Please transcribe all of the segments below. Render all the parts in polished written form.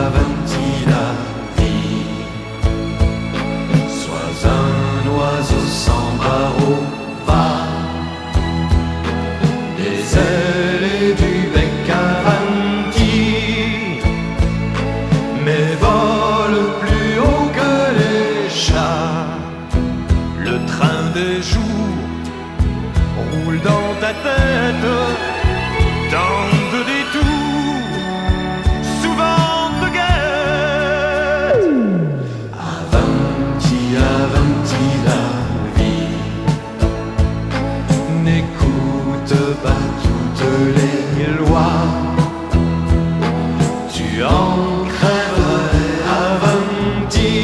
avanti la vie. Sois un oiseau sans barreaux, va, des ailes et du bec avanti, mais vole plus haut que les chats. Le train des jours roule dans ta tête, tant de détours, souvent te guette. Avanti, avanti la vie, n'écoute pas toutes les lois, tu en crèverais. Avanti,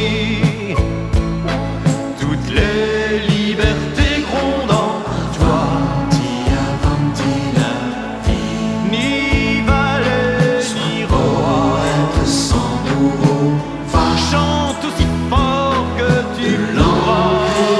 toutes les libertés grondent en toi. Avanti la vie, ni valet ni roi, être sans bourreau, va, chante aussi fort que tu l'auras.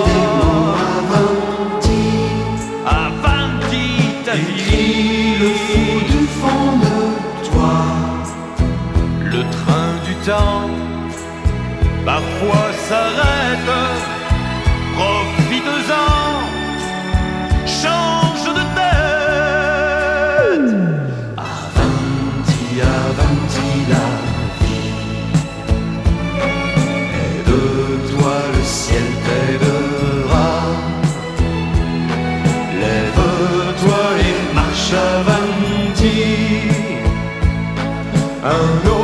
Avanti, avanti ta vie, le fou du fond de toi. Le train du temps parfois s'arrête, profite-en, change de tête. Avanti, avanti la vie, aide-toi, le ciel t'aidera. Lève-toi et marche avanti, un